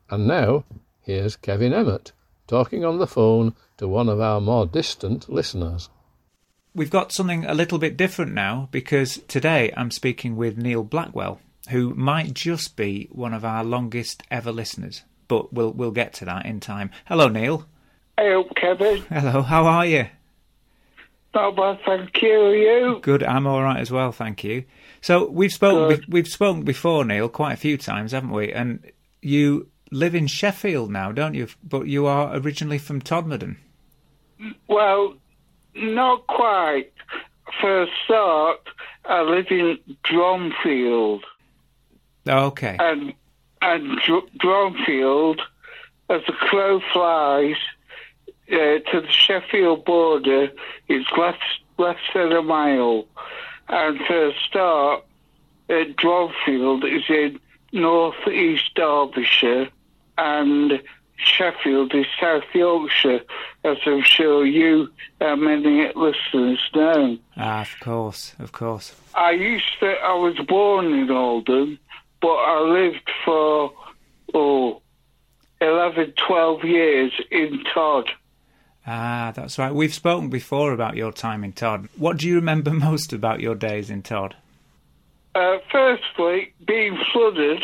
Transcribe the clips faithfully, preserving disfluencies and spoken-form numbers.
And now, here's Kevin Emmett talking on the phone to one of our more distant listeners. We've got something a little bit different now, because today I'm speaking with Neil Blackwell, who might just be one of our longest ever listeners, but we'll we'll get to that in time. Hello, Neil. Hello, Kevin. Hello, how are you? Not bad, thank you. Are you? Good, I'm all right as well, thank you. So we've spoken we've spoken before, Neil, quite a few times, haven't we? And you live in Sheffield now, don't you? But you are originally from Todmorden. Well, not quite. For a start, I live in Dronfield. Okay. And and Dr- Dronfield, as the crow flies uh, to the Sheffield border, it's less less than a mile. And for a start, uh, Dronfield is in North East Derbyshire, and Sheffield is South Yorkshire, as I'm sure you and many listeners know. Ah, of course, of course. I used to, I was born in Oldham, but I lived for, oh, eleven, twelve years in Todd. Ah, that's right. We've spoken before about your time in Todd. What do you remember most about your days in Todd? Uh, firstly, being flooded,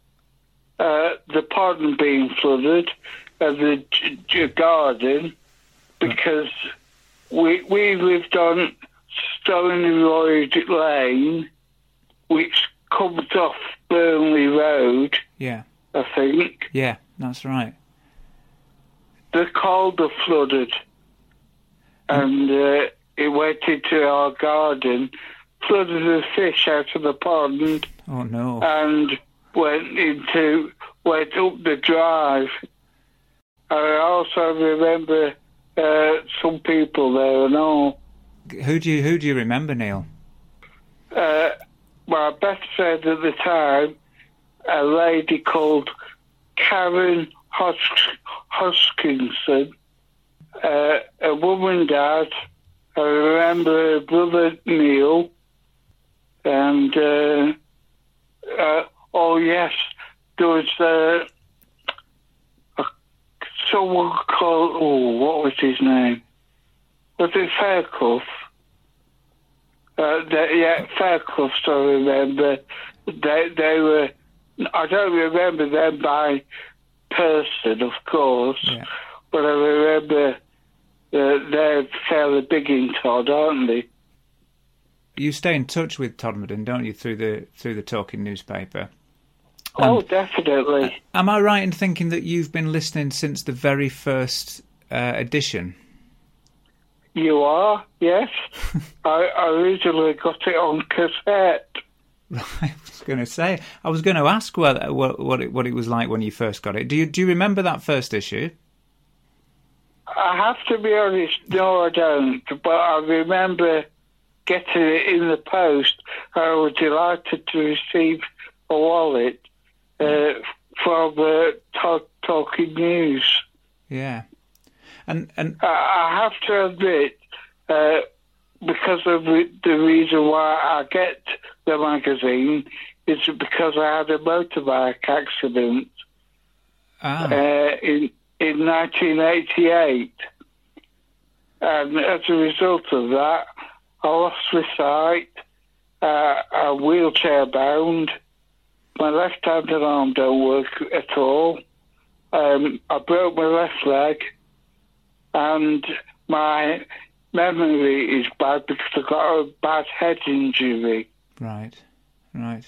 uh, the pond being flooded, and the g- g- garden, because we we lived on Stony Road Lane, which comes off Burnley Road, Yeah. I think. Yeah, that's right. The Calder flooded, and uh, it went into our garden, flooded the fish out of the pond, Oh, no. and went into went up the drive. I also remember uh, some people there and all. Who do you who do you remember, Neil? Uh, my best friend at the time, a lady called Karen Hos- Hoskinson, uh, a woman dad. I remember her brother Neil, and uh, uh, oh yes, there was uh, a, someone called, oh, what was his name? Was it Fairclough? Uh, they, yeah, Fairclough, I remember. They, they were, I don't remember them by person, of course, Yeah. but I remember uh, they're fairly big in Todd, aren't they? You stay in touch with Todmorden, don't you, through the through the Talking newspaper? Oh, And, definitely. uh, am I right in thinking that you've been listening since the very first uh, edition? You are, yes. I, I originally got it on cassette. Right, I was going to say. I was going to ask what what what it, what it was like when you first got it. Do you do you remember that first issue? I have to be honest, no, I don't. But I remember getting it in the post. I was delighted to receive a wallet uh, from uh, Talk, Talking News. Yeah, and and I, I have to admit, uh, because of the, the reason why I get the magazine is because I had a motorbike accident ah uh, in in nineteen eighty-eight, and as a result of that, I lost my sight. Uh, I'm wheelchair bound. My left hand and arm don't work at all. Um, I broke my left leg, and my memory is bad because I got a bad head injury. right, right.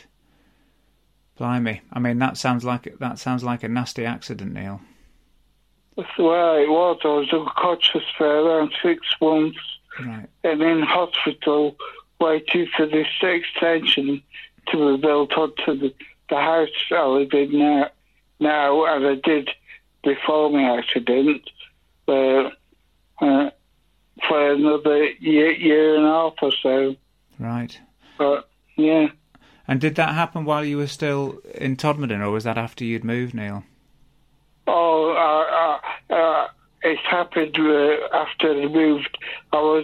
Blimey! I mean, that sounds like that sounds like a nasty accident, Neil. That's the way it was. I was unconscious for around six months, Right. and in hospital waiting for this extension to be built onto the, the house I live in now, now, and I did before my accident, uh, uh, for another year, year and a half or so. Right. But, yeah. And did that happen while you were still in Todmorden, or was that after you'd moved, Neil? Oh, uh, uh, uh, it happened uh, after I moved. I was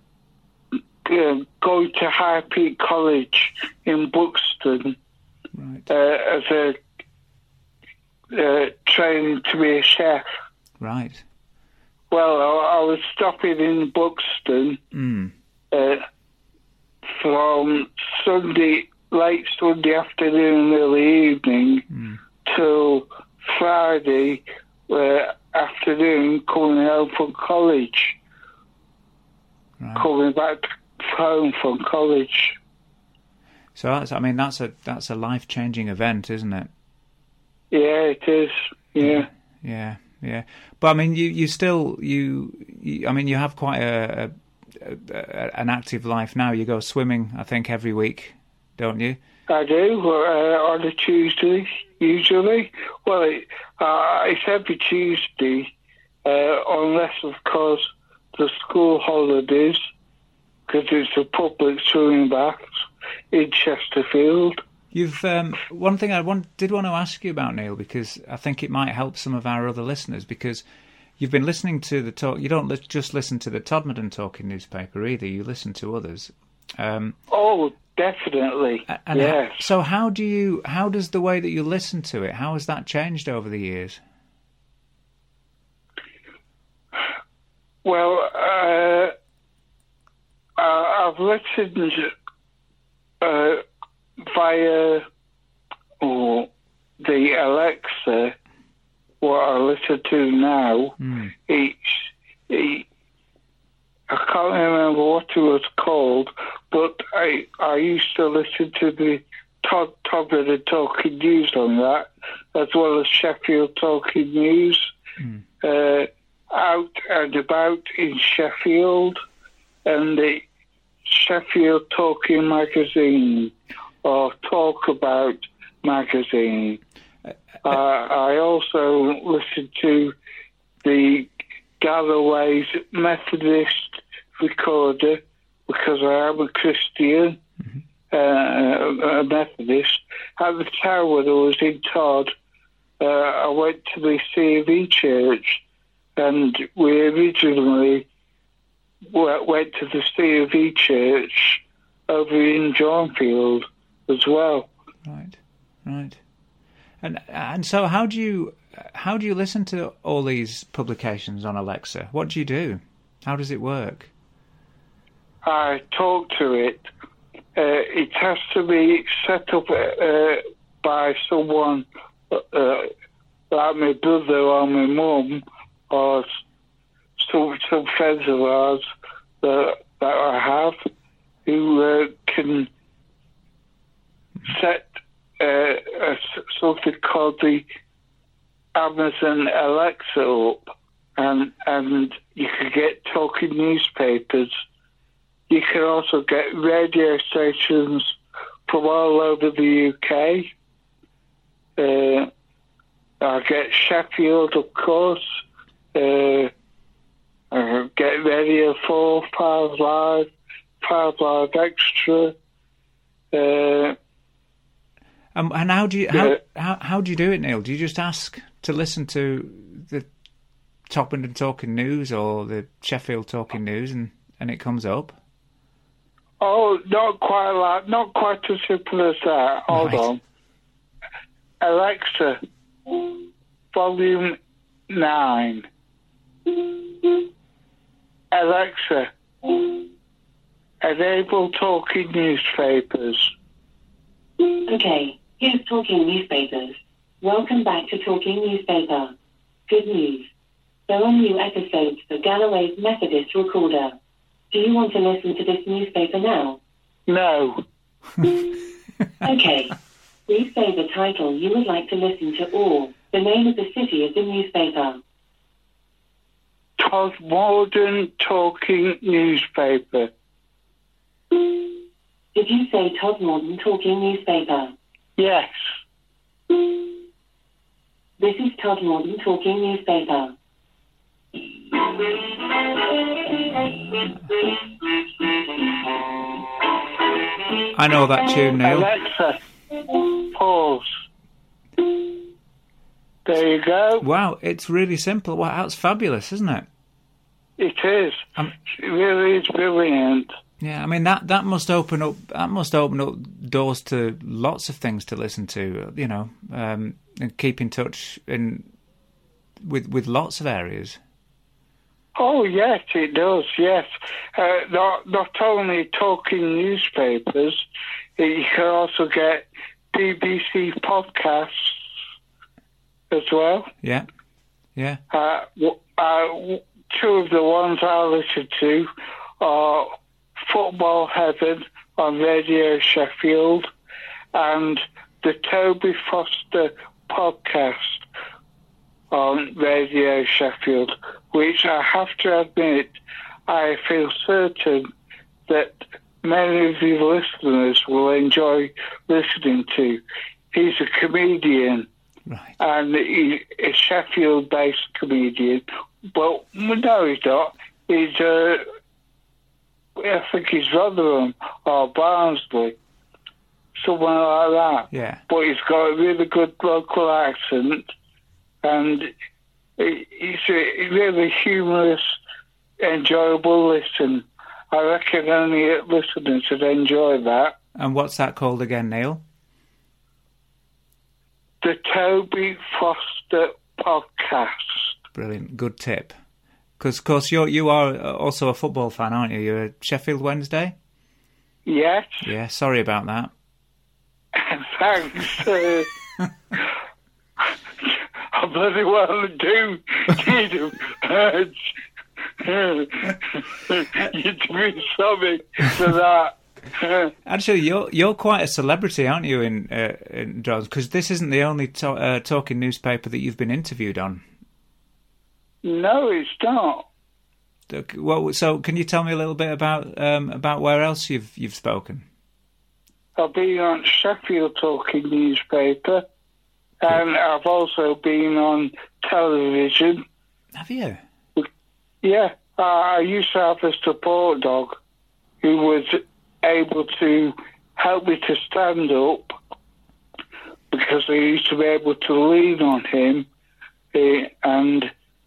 uh, going to High Peak College in Buxton Right. uh, as a uh, training to be a chef. Right. Well, I, I was stopping in Buxton Mm. uh, from Sunday, late Sunday afternoon, early evening, Mm. till Friday uh, afternoon, coming home from college. Right. Coming back home from college. So that's, I mean, that's a that's a life changing event, isn't it? Yeah, it is. Yeah. Yeah, yeah. But I mean, you, you still you, you I mean, you have quite a, a, a an active life now. You go swimming, I think, every week, don't you? I do, uh, on a Tuesday, usually. Well, it, uh, it's every Tuesday, uh, unless, of course, the school holidays, because it's a public swimming bath in Chesterfield. You've um, one thing I want, did want to ask you about, Neil, because I think it might help some of our other listeners, because you've been listening to the talk. You don't li- just listen to the Todmorden Talking newspaper either. You listen to others. Um, Oh, definitely. and yes. how, so how do you? How does the way that you listen to it? How has that changed over the years? Well, uh, I've listened uh, via oh, the Alexa. What I listen to now, Mm. it's it, I can't remember what it was called, but I I used to listen to the top top of the Talking News on that, as well as Sheffield Talking News. Mm. Uh, out and about in Sheffield, and the Sheffield Talking Magazine, or Talk About Magazine. Uh, I also listen to the Galloway's Methodist Recorder, because I am a Christian, Mm-hmm. uh, a Methodist. At the time when I was in Todd, uh, I went to the C of E Church, and we originally went to the C of E Church over in Johnfield as well. Right, right. And and so how do you how do you listen to all these publications on Alexa? What do you do? How does it work? I talk to it. Uh, it has to be set up uh, by someone uh, like my brother or my mum, or some, some friends of ours that, that I have, who uh, can set uh, a, something called the Amazon Alexa up, and and you can get talking newspapers. You can also get radio stations from all over the U K. Uh, I get Sheffield, of course. Uh, I get Radio four, Five Live, Five Live Extra. Uh, Um, and how do you how, Yeah. how how do you do it, Neil? Do you just ask to listen to the Todmorden Talking News or the Sheffield Talking News, and, and it comes up? oh, not quite like, not quite as simple as that. Hold Right. on. Alexa, volume nine. Alexa, enable talking newspapers. Okay, here's Talking Newspapers. Welcome back to Talking Newspaper. Good news. There are new episodes for Galloway's Methodist Recorder. Do you want to listen to this newspaper now? No. Okay. Please say the title you would like to listen to, or the name of the city of the newspaper. Todmorden Talking Newspaper. Did you say Todmorden Talking Newspaper? Yes. This is Todmorden Talking Newspaper. I know that tune, Neil. Alexa, pause. There you go. Wow, it's really simple. Wow, that's fabulous, isn't it? It is. Um, It really is brilliant. Yeah, I mean that, that must open up that must open up doors to lots of things to listen to. You know, um, and keep in touch in with, with lots of areas. Oh, yes, it does, yes. Uh, not, not only talking newspapers, you can also get B B C podcasts as well. Yeah, yeah. Uh, uh, two of the ones I listen to are Football Heaven on Radio Sheffield and the Toby Foster podcast on Radio Sheffield, which I have to admit, I feel certain that many of your listeners will enjoy listening to. He's a comedian, right. and he's a Sheffield-based comedian. But no, he's not. He's, uh, I think he's Rotherham or Barnsley, somewhere like that. Yeah. But he's got a really good local accent, and it's a really humorous, enjoyable listen. I reckon only listeners would enjoy that. And what's that called again, Neil? The Toby Foster Podcast. Brilliant, good tip. Because, of course, you you are also a football fan, aren't you? You're a Sheffield Wednesday? Yes. Yeah, sorry about that. Thanks. Uh, I bloody well do need a urge. You'd be sorry for that. Actually, you're you're quite a celebrity, aren't you, in uh, in Drones? Because this isn't the only to- uh, talking newspaper that you've been interviewed on. No, it's not. Well, so can you tell me a little bit about um, about where else you've you've spoken? I've been on Sheffield Talking newspaper, and I've also been on television. Have you? Yeah, uh, I used to have a support dog who was able to help me to stand up because I used to be able to lean on him uh, and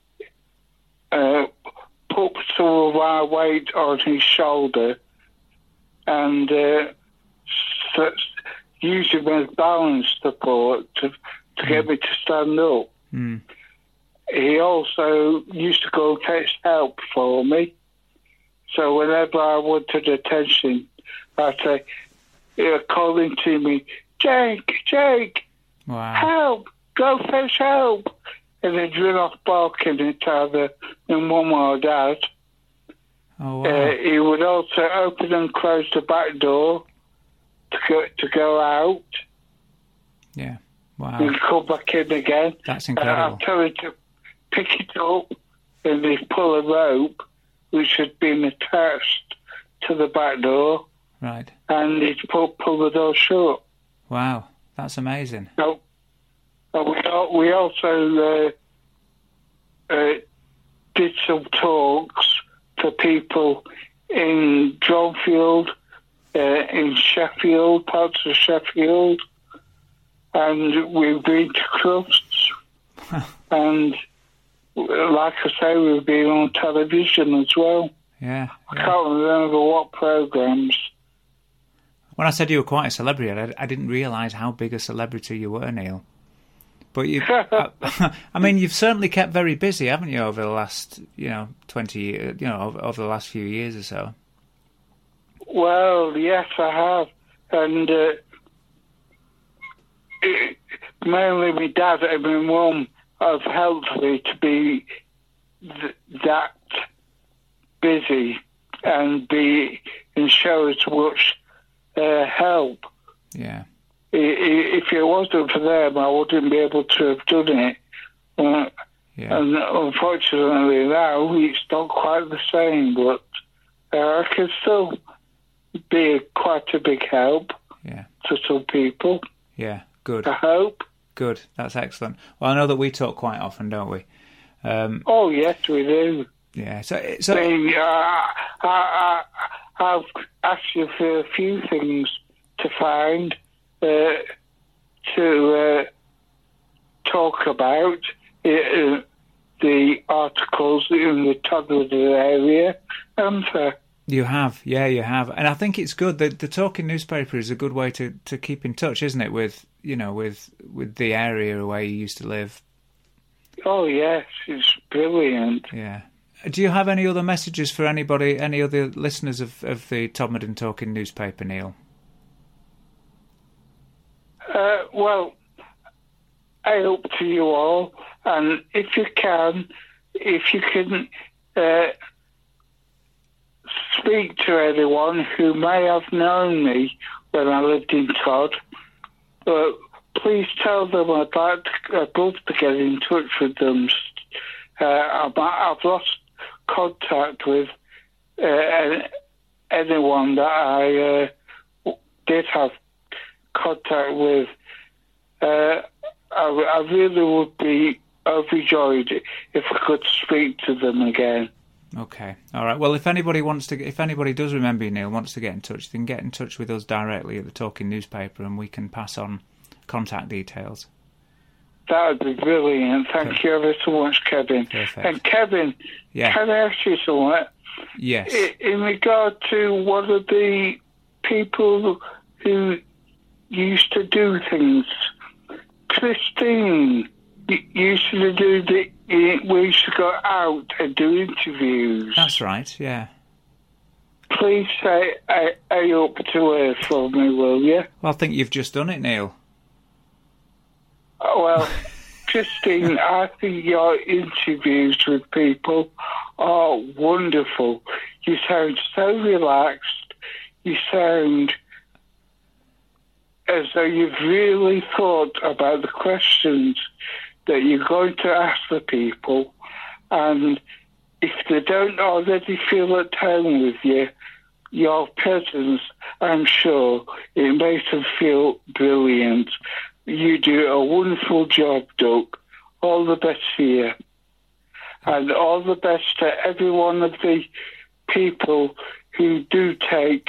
uh, put some of my weight on his shoulder and uh, s- use him as balance support to, to get me to stand up. Mm. He also used to go fetch help for me. So whenever I wanted attention, I'd say, you know, calling to me, Jake, Jake, Wow. help, go fetch help. And he'd run off barking at either my mum or dad. Oh, wow. Uh, he would also open and close the back door to go, to go out Yeah. Wow. and come back in again. That's And incredible. I'd tell him to pick it up and he'd pull a rope which had been attached to the back door Right. and he'd pull, pull the door shut. Wow. That's amazing. So, uh, we, al- we also uh, uh, did some talks for people in Dronfield, uh, in Sheffield, parts of Sheffield, and we've been to Crufts. And like I say, we've been on television as well. Yeah. I yeah. can't remember what programmes. When I said you were quite a celebrity, I, I didn't realise how big a celebrity you were, Neil. But you, I, I mean, you've certainly kept very busy, haven't you, over the last, you know, twenty years, you know, over, over the last few years or so. Well, yes, I have. And uh, it, mainly my dad and my mum have helped me to be th- that busy and be and show as much uh, help. Yeah. I- i- If it wasn't for them, I wouldn't be able to have done it. Uh, Yeah. And unfortunately now, it's not quite the same, but uh, I can still be quite a big help Yeah. to some people, Yeah. Good. I hope. Good. That's excellent. Well, I know that we talk quite often, don't we? Um, Oh, yes, we do. yeah. So, I so mean, uh, I, I, I've asked you for a few things to find, uh, to uh, talk about, uh, the articles in the Todmorden area, and uh, you have, yeah, you have, and I think it's good. The the talking newspaper is a good way to, to keep in touch, isn't it? With you know, with with the area where you used to live. Oh, yes, it's brilliant. Yeah. Do you have any other messages for anybody, any other listeners of, of the Todmorden Talking newspaper, Neil? Uh, well, I hope to you all, and if you can, if you can uh, speak to anyone who may have known me when I lived in Todd, uh, please tell them I'd, like to, I'd love to get in touch with them. Uh, I've, I've lost contact with uh, anyone that I uh, did have contact with. Uh, I, I really would be overjoyed if I could speak to them again. Okay, all right. Well, if anybody wants to, if anybody does remember you, Neil, wants to get in touch, they can get in touch with us directly at the Talking newspaper, and we can pass on contact details. That would be brilliant. Thank Perfect. you ever so much, Kevin. Perfect. And Kevin, yeah. can I ask you something? Yes. In regard to one of the people who used to do things, Christine used to do the. We used to go out and do interviews. That's right. Yeah. Please say I, I hope to her for me, will you? Well, I think you've just done it, Neil. Well, Christine, I think your interviews with people are wonderful. You sound so relaxed. You sound as though you've really thought about the questions that you're going to ask the people. And if they don't already feel at home with you, your presence, I'm sure, it makes them feel brilliant. You do a wonderful job, Doug. All the best to you. And all the best to every one of the people who do take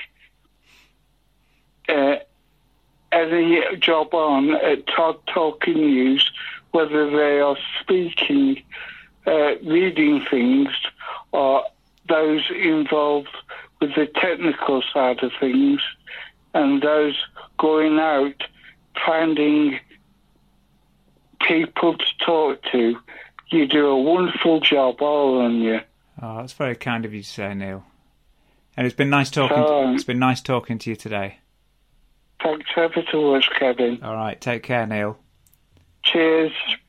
uh, any job on at Todd Talking News, whether they are speaking, uh, reading things, or those involved with the technical side of things, and those going out finding people to talk to. You do a wonderful job, all of you. Oh, that's very kind of you to say, Neil. And it's been nice talking. So, to, it's been nice talking to you today. Thanks ever so much, Kevin. All right, take care, Neil. Cheers.